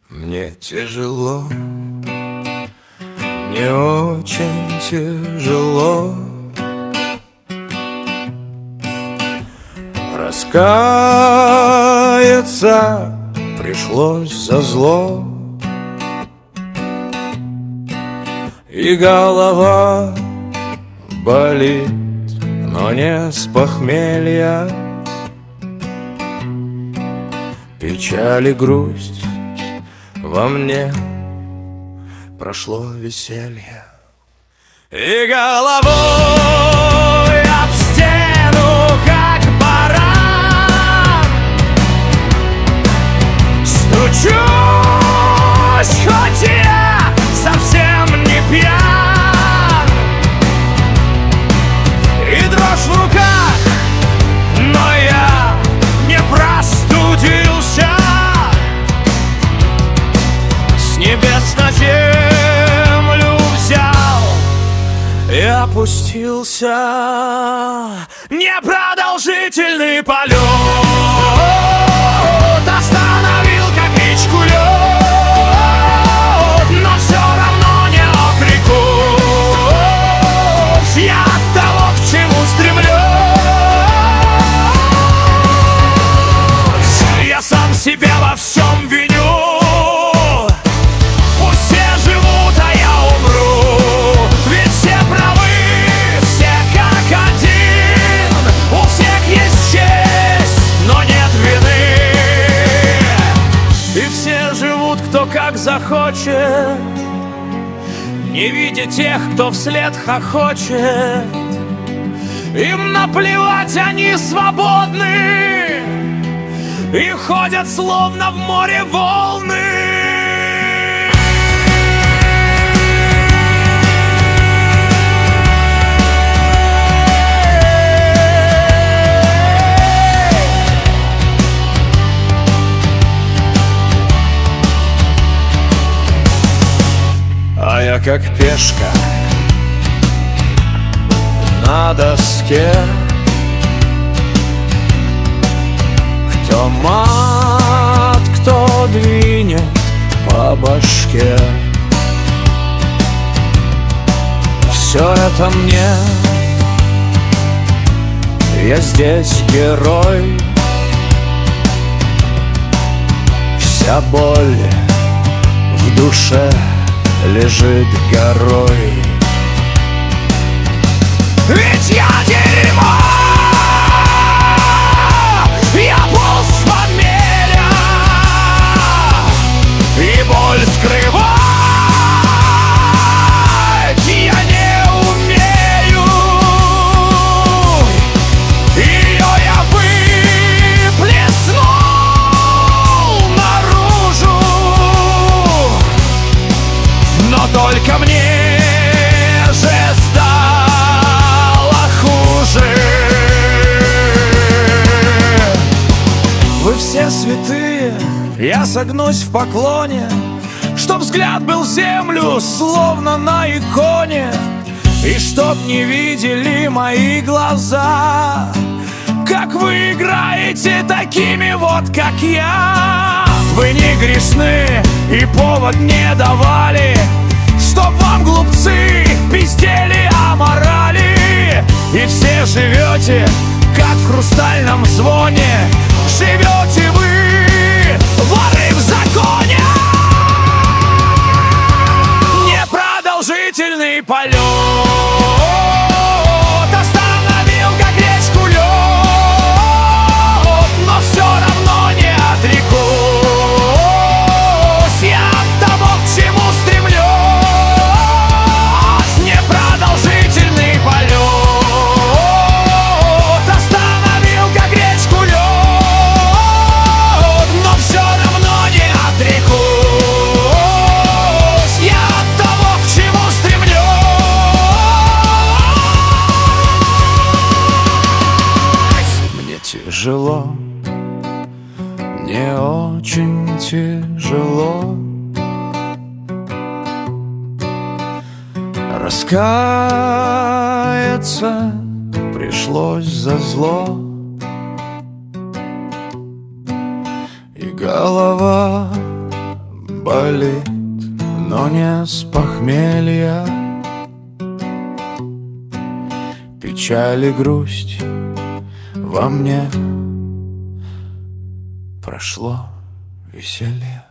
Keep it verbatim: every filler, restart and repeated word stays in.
Мне тяжело, мне очень тяжело раскаяться пришлось за зло, и голова болит, но не с похмелья. Печаль и грусть во мне, прошло веселье. И головой об стену, как баран, стучусь, хоть я совсем не пьян. И дрожь в руках, но я не простудился. С небес на землю взял и опустился. Непродолжительный полет остановил, как речку лед, но все равно не отрекусь я от того, к чему стремлюсь. Я сам себя во всем виню. Кто как захочет, не видя тех, кто вслед хохочет. Им наплевать, они свободны и ходят словно в море волны. А я как пешка на доске, кто мат, кто двинет по башке. Все это мне, я здесь герой. Вся боль в душе лежит горой. Ведь я дерьмо, я полз с похмелья, и боль скрывать я не умею. Ее я выплеснул наружу, но только мне же стало хуже. Вы все святые, я согнусь в поклоне, чтоб взгляд был в землю, словно на иконе, и чтоб не видели мои глаза, как вы играете такими вот, как я. Вы не грешны и повод не давали, чтоб вам, глупцы, пиздели о морали. И все живете, как в хрустальном звоне, живете вы, воры в законе. Непродолжительный полет остановил, как речку лед, но все равно не отрекусь я от того, к чему стремлюсь. Непродолжительный полет остановил, как речку лед, но все равно не отрекусь я от того, к чему стремлюсь. Мне тяжело, мне очень тяжело раскаяться пришлось за зло, и голова болит, но не с похмелья. Печаль и грусть во мне, прошло веселье.